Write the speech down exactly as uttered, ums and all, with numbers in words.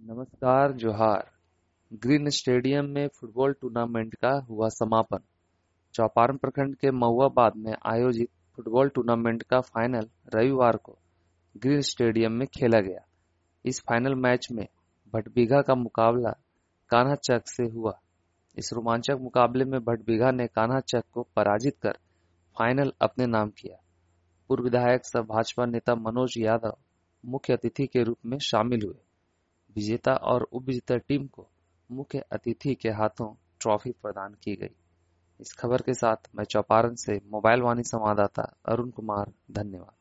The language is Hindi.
नमस्कार जोहार। ग्रीन स्टेडियम में फुटबॉल टूर्नामेंट का हुआ समापन। चौपारण प्रखंड के महुआबाद में आयोजित फुटबॉल टूर्नामेंट का फाइनल रविवार को ग्रीन स्टेडियम में खेला गया। इस फाइनल मैच में भटबीघा का मुकाबला कान्हाचक से हुआ। इस रोमांचक मुकाबले में भटबीघा ने कान्हाचक को पराजित कर फाइनल अपने नाम किया। पूर्व विधायक सह भाजपा नेता मनोज यादव मुख्य अतिथि के रूप में शामिल हुए। विजेता और उपविजेता टीम को मुख्य अतिथि के हाथों ट्रॉफी प्रदान की गई। इस खबर के साथ मैं चौपारण से मोबाइल वाणी संवाददाता अरुण कुमार, धन्यवाद।